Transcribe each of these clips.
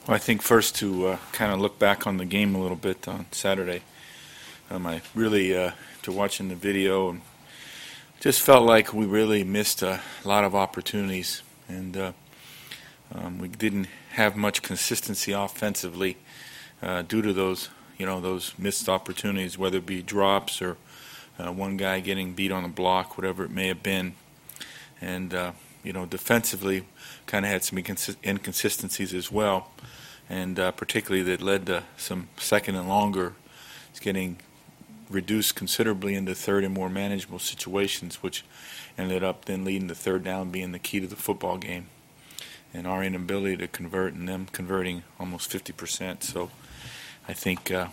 Well, I think first to kind of look back on the game a little bit on Saturday. I really, to watching the video, and just felt like we really missed a lot of opportunities, and we didn't have much consistency offensively due to those missed opportunities, whether it be drops or one guy getting beat on the block, whatever it may have been. And defensively, kind of had some inconsistencies as well, and particularly that led to some second and longer. It's getting reduced considerably into third and more manageable situations, which ended up then leading to third down being the key to the football game, and our inability to convert and them converting almost 50%. So I think it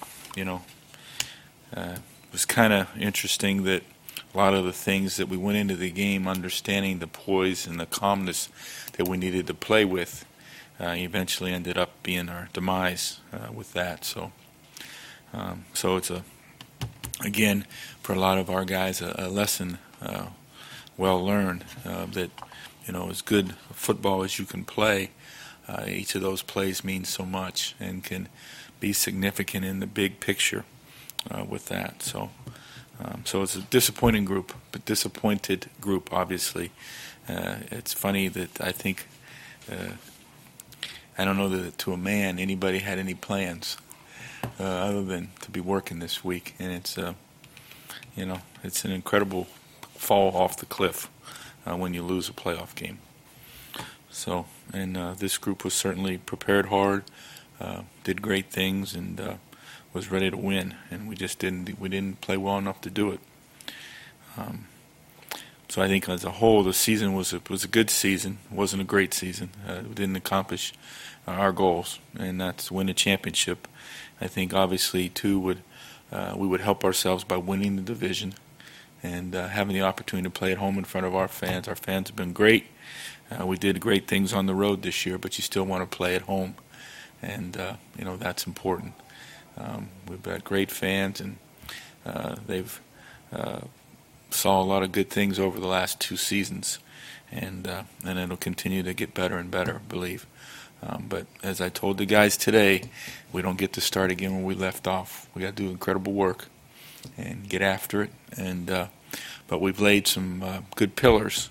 was kind of interesting that a lot of the things that we went into the game understanding the poise and the calmness that we needed to play with eventually ended up being our demise with that. So it's again, for a lot of our guys, a lesson well learned that, as good football as you can play, each of those plays means so much and can be significant in the big picture with that. So it's a disappointed group, obviously. It's funny that I think, I don't know that to a man anybody had any plans other than to be working this week, and it's an incredible fall off the cliff when you lose a playoff game. So, and this group was certainly prepared hard, did great things, and was ready to win, and we didn't play well enough to do it. So I think as a whole, the season was a good season. It wasn't a great season. We didn't accomplish our goals, and that's win a championship. I think obviously too we would help ourselves by winning the division and having the opportunity to play at home in front of our fans. Our fans have been great. We did great things on the road this year, but you still want to play at home, and that's important. We've got great fans, and they've saw a lot of good things over the last 2 seasons, and it'll continue to get better and better, I believe. But as I told the guys today, we don't get to start again where we left off. We got to do incredible work and get after it. And but we've laid some good pillars,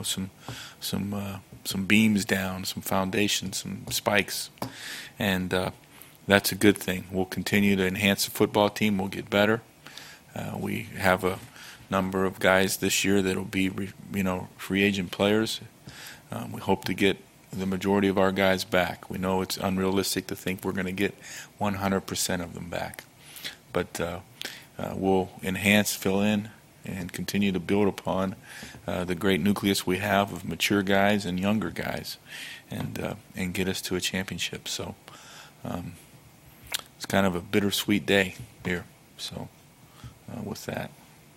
some beams down, some foundations, some spikes, and that's a good thing. We'll continue to enhance the football team. We'll get better. We have a number of guys this year that'll be, free agent players. We hope to get the majority of our guys back. We know it's unrealistic to think we're going to get 100% of them back. But we'll enhance, fill in, and continue to build upon the great nucleus we have of mature guys and younger guys, and get us to a championship. So it's kind of a bittersweet day here. So with that.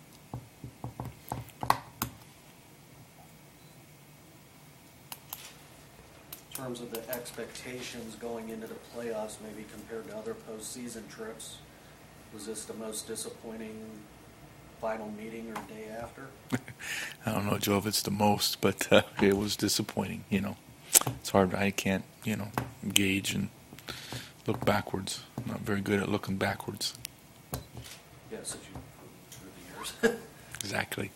In terms of the expectations going into the playoffs, maybe compared to other postseason trips, was this the most disappointing final meeting or day after? I don't know, Joe, if it's the most, but it was disappointing. It's hard. I can't, gauge and look backwards. I'm not very good at looking backwards. Yeah, since you through the years. Exactly.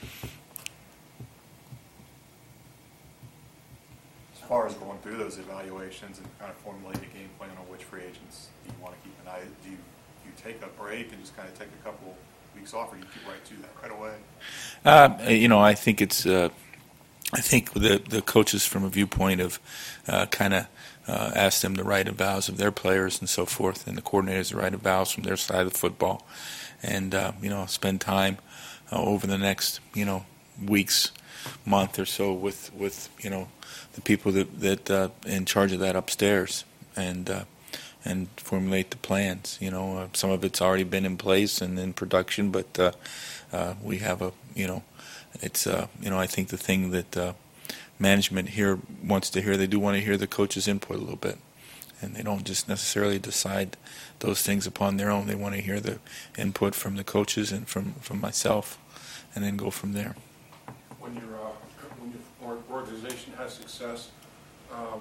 As far as going through those evaluations and kind of formulate a game plan on which free agents do you want to keep an eye, do you take a break and just kind of take a couple weeks off, or do you get right to that right away? I think it's. I think the coaches, from a viewpoint of kind of ask them to write evals of their players and so forth, and the coordinators to write evals from their side of the football, and spend time over the next weeks, month or so with the people that in charge of that upstairs, and formulate the plans. Some of it's already been in place and in production, but we have it's I think the thing that management here wants to hear, they do want to hear the coaches' input a little bit, and they don't just necessarily decide those things upon their own. They want to hear the input from the coaches and from myself, and then go from there. When your organization has success,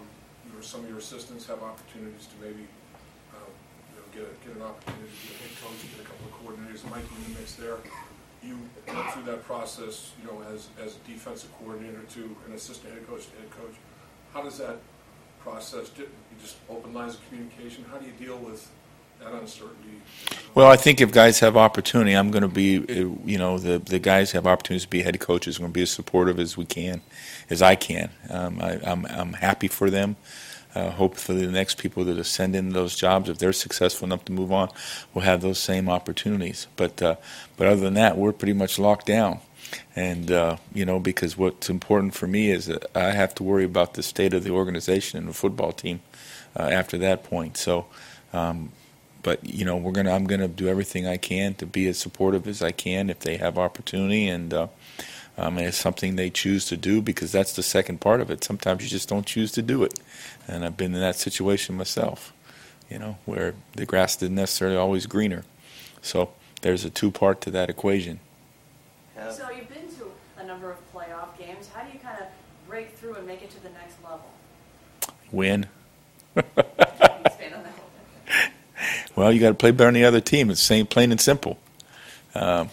some of your assistants have opportunities to maybe get an opportunity to be a head coach, get a couple of coordinators that might be in the mix there. You went through that process, as a defensive coordinator to an assistant head coach to head coach. How does that process, you just open lines of communication? How do you deal with that uncertainty? Well, I think if guys have opportunity, I'm going to be, the guys have opportunities to be head coaches. I'm going to be as supportive as I can. I'm happy for them. Hopefully the next people that ascend in those jobs, if they're successful enough to move on, will have those same opportunities. But other than that, we're pretty much locked down. And, because what's important for me is that I have to worry about the state of the organization and the football team after that point. So, but I'm going to do everything I can to be as supportive as I can if they have opportunity, and it's something they choose to do, because that's the second part of it. Sometimes you just don't choose to do it, and I've been in that situation myself, where the grass isn't necessarily always greener. So there's a two-part to that equation. Yeah. So you've been to a number of playoff games. How do you kind of break through and make it to the next level? Win. Expand on that whole thing. Well, you got to play better than the other team. It's plain and simple, but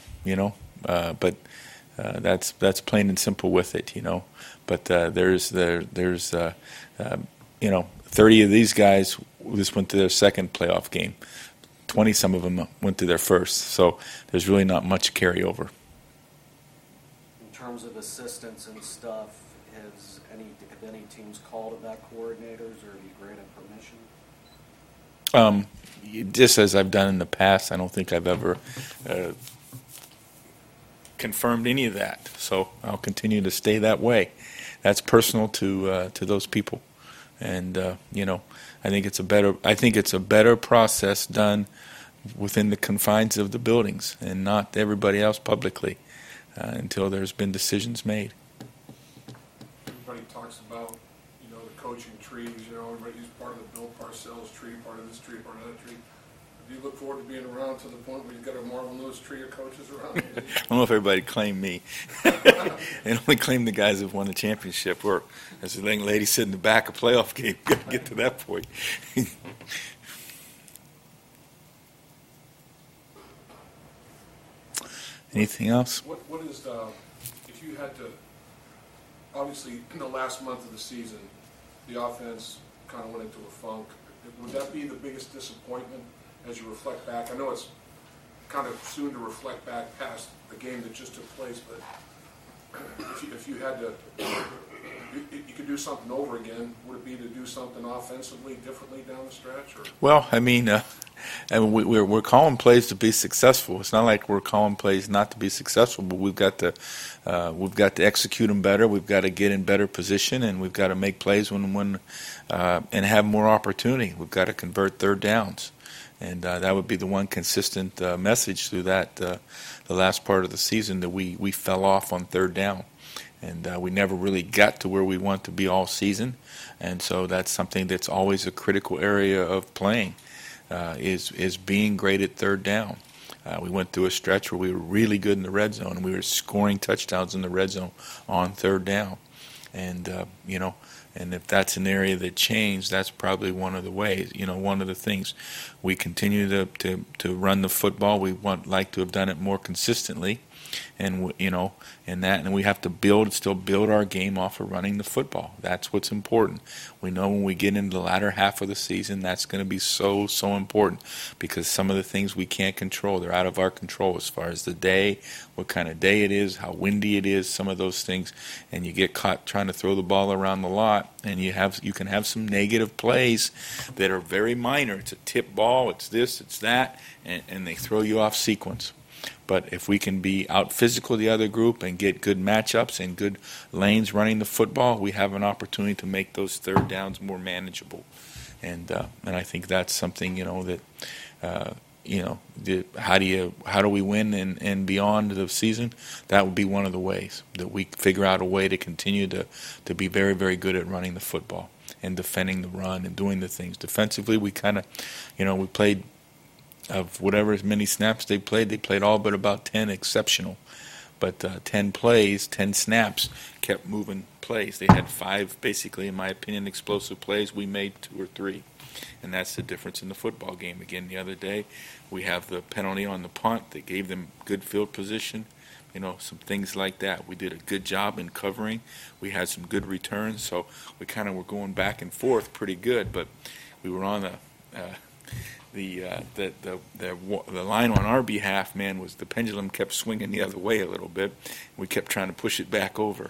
that's plain and simple with it, But there's 30 of these guys just went to their second playoff game. 20 some of them went to their first. So there's really not much carryover. In terms of assistants and stuff, have any teams called about coordinators, or have you granted permission? Just as I've done in the past, I don't think I've ever confirmed any of that. So I'll continue to stay that way. That's personal to those people, and I think it's a better process done within the confines of the buildings and not everybody else publicly until there's been decisions made. Everybody talks about, the coaching trees, everybody's part of the Bill Parcells tree, part of this tree, part of that tree. Do you look forward to being around to the point where you've got a Marvin Lewis tree of coaches around? I don't know if everybody claimed me. They only claim the guys who've won the championship, or as the lady said in the back, a playoff game. Got to get to that point. Anything else? What is if you had to, obviously in the last month of the season, the offense kind of went into a funk. Would that be the biggest disappointment as you reflect back? I know it's kind of soon to reflect back past the game that just took place, but if you had to, you could do something over again, would it be to do something offensively differently down the stretch? Or? Well, we're calling plays to be successful. It's not like we're calling plays not to be successful, but we've got to execute them better. We've got to get in better position, and we've got to make plays when and have more opportunity. We've got to convert third downs, and that would be the one consistent message through that the last part of the season, that we fell off on third down. And we never really got to where we want to be all season, and so that's something that's always a critical area of playing, is being great at third down. We went through a stretch where we were really good in the red zone, and we were scoring touchdowns in the red zone on third down, and and if that's an area that changed, that's probably one of the ways. One of the things we continue to run the football. We like to have done it more consistently. And and we have to still build our game off of running the football. That's what's important. We know when we get into the latter half of the season, that's going to be so important, because some of the things we can't control, they're out of our control, as far as the day, what kind of day it is, how windy it is, some of those things, and you get caught trying to throw the ball around the lot, and you can have some negative plays that are very minor. It's a tip ball, it's this, it's that, and they throw you off sequence. But if we can be out physical the other group and get good matchups and good lanes running the football, we have an opportunity to make those third downs more manageable. And I think that's something that how do we win and beyond the season? That would be one of the ways that we figure out a way to continue to be very, very good at running the football and defending the run and doing the things defensively. We kind of we played. Of whatever as many snaps they played all but about 10 exceptional. but 10 plays, 10 snaps kept moving plays. They had 5, basically, in my opinion, explosive plays. We made 2 or 3. And that's the difference in the football game. Again, the other day, we have the penalty on the punt. They gave them good field position, some things like that. We did a good job in covering. We had some good returns, so we kind of were going back and forth pretty good. But we were on the line on our behalf. Man, was the pendulum kept swinging the other way a little bit. We kept trying to push it back over.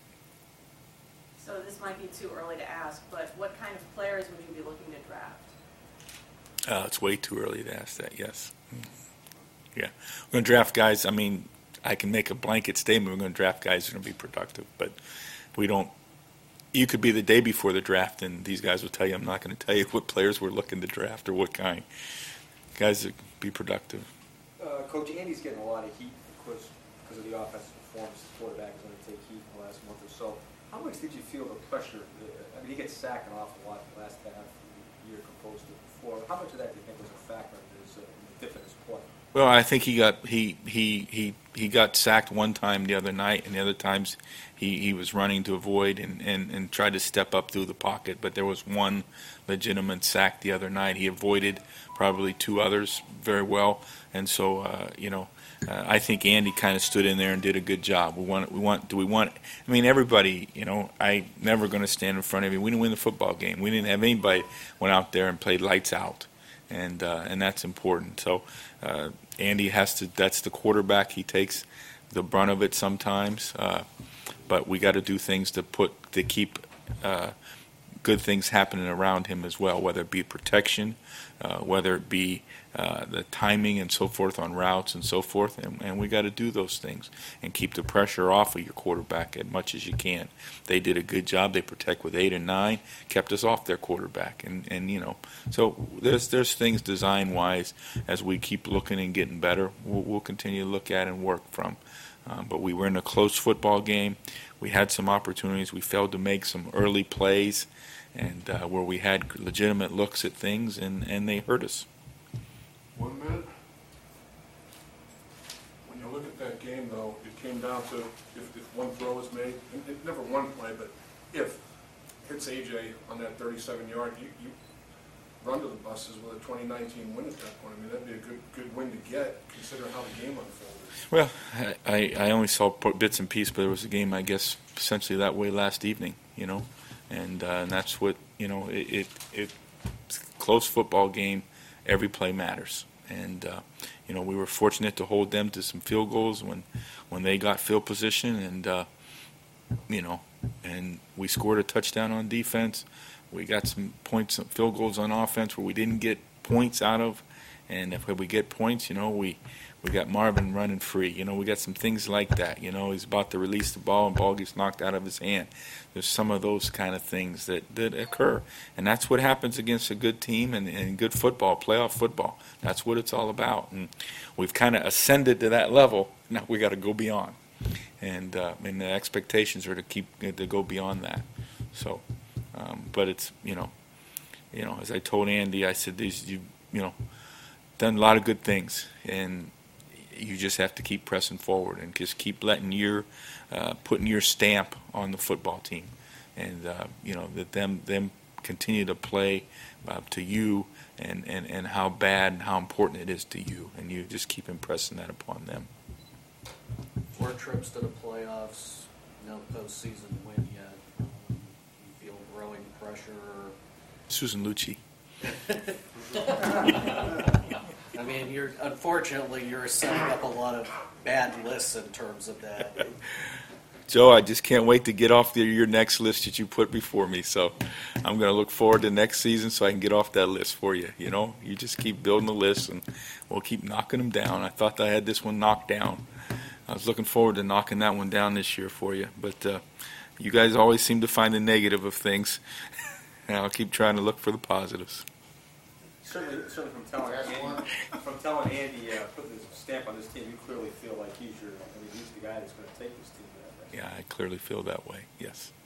So this might be too early to ask, but what kind of players would you be looking to draft? It's way too early to ask that, yes. Yeah. We're going to draft guys. I mean, I can make a blanket statement. We're going to draft guys who are going to be productive, but we don't. You could be the day before the draft, and these guys will tell you, I'm not going to tell you what players we're looking to draft or what kind. Guys that be productive. Coach, Andy's getting a lot of heat because of the offensive performance. The quarterback is going to take heat in the last month or so. How much did you feel the pressure? I mean, he gets sacked an awful lot in the last half of the year composed to before. How much of that do you think was a factor in his dip in his play? Well, I think he got sacked one time the other night, and the other times he was running to avoid and tried to step up through the pocket. But there was one legitimate sack the other night. He avoided probably 2 others very well, and so I think Andy kind of stood in there and did a good job. I mean, everybody, I never going to stand in front of you. We didn't win the football game. We didn't have anybody went out there and played lights out, and that's important. So Andy has to. That's the quarterback. He takes the brunt of it sometimes, but we got to do things to keep good things happening around him as well, whether it be protection, whether it be the timing and so forth on routes and so forth, and we got to do those things and keep the pressure off of your quarterback as much as you can. They did a good job. They protect with 8 and 9, kept us off their quarterback, and so there's things design wise as we keep looking and getting better. We'll continue to look at and work from. But we were in a close football game. We had some opportunities. We failed to make some early plays, and where we had legitimate looks at things, and they hurt us. 1 minute. When you look at that game, though, it came down to if one throw is made, and never one play, but if hits AJ on that 37-yard, you run to the buses with a 2019 win at that point. I mean, that'd be a good win to get, considering how the game unfolded. Well, I only saw bits and pieces, but there was a game, I guess, essentially that way last evening, and that's what, it close football game, every play matters. And, we were fortunate to hold them to some field goals when they got field position, and, and we scored a touchdown on defense. We got some points, some field goals on offense where we didn't get points out of, and if we get points, we got Marvin running free. We got some things like that. He's about to release the ball, and ball gets knocked out of his hand. There's some of those kind of things that occur, and that's what happens against a good team and good football, playoff football. That's what it's all about, and we've kind of ascended to that level. Now we got to go beyond, and the expectations are to go beyond that. So. But it's as I told Andy, I said you've done a lot of good things, and you just have to keep pressing forward and just keep letting putting your stamp on the football team, and that them continue to play to you and how bad and how important it is to you, and you just keep impressing that upon them. 4 trips to the playoffs, no postseason win yet. Growing pressure. Susan Lucci. I mean, unfortunately you're setting up a lot of bad lists in terms of that. Joe, I just can't wait to get off your next list that you put before me. So I'm going to look forward to next season so I can get off that list for you. You just keep building the list, and we'll keep knocking them down. I thought I had this one knocked down. I was looking forward to knocking that one down this year for you, but. You guys always seem to find the negative of things, and I'll keep trying to look for the positives. Certainly from telling Andy putting his stamp on this team, you clearly feel like he's the guy that's going to take this team to that. Yeah, I clearly feel that way, yes.